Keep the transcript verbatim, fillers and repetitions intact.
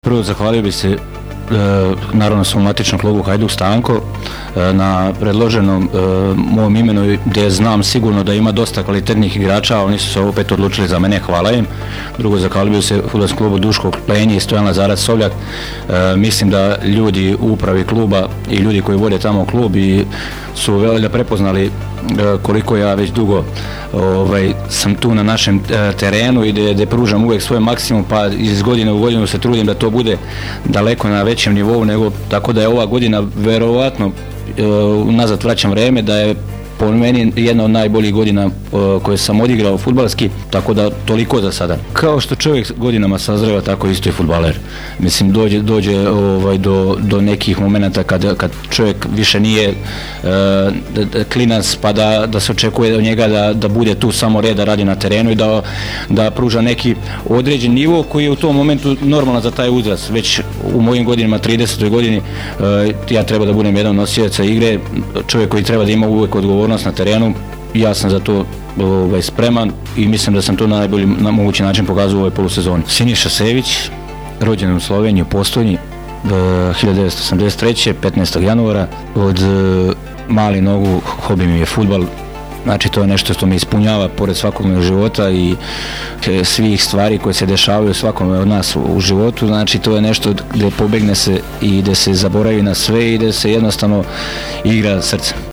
Prvo zahvalio bi se e, naravno svom matičnom klubu Hajduk Stanko e, na predloženom e, mom imenu, gdje znam sigurno da ima dosta kvalitetnih igrača, a oni su se opet odlučili za mene, hvala im. Drugo, zahvalio bi se fudbalskom klubu Duško Lenji i Stojan Lazarac Sovljak. E, mislim da ljudi u upravi kluba i ljudi koji vode tamo klub i su veoma prepoznali e, koliko ja već dugo ovaj, sam tu na našem e, terenu i gdje pružam uvijek svoj maksimum, pa iz godine u godinu se trudim da to bude daleko na većem nivou, nego tako da je ova godina verovatno e, nazad vraćam vreme, da je po meni jedna od najboljih godina uh, koje sam odigrao fudbalski, tako da toliko za sada. Kao što čovjek godinama sazreva, tako isto i fudbaler. Mislim, dođe, dođe ovaj, do, do nekih momenata kad, kad čovjek više nije uh, klinac, pa da, da se očekuje od njega da, da bude tu samo red, da radi na terenu i da, da pruža neki određen nivo koji je u tom momentu normalan za taj uzrast. Već u mojim godinama, tridesetoj godini, uh, ja treba da budem jedan nosilac igre, čovjek koji treba da ima uvijek odgovornost na terenu. Ja sam za to ovaj, spreman i mislim da sam to na najbolji na mogući način pokazao u ovoj polusezoni. Siniša Sević, rođen u Sloveniji, u Postojni, hiljadu devetsto osamdeset treće. petnaestog januara. Od mali nogu hobi mi je fudbal. Znači, to je nešto što me ispunjava pored svakog mojeg života i svih stvari koje se dešavaju svakome od nas u životu. Znači, to je nešto gdje pobegne se i gdje se zaboravi na sve i gdje se jednostavno igra srce.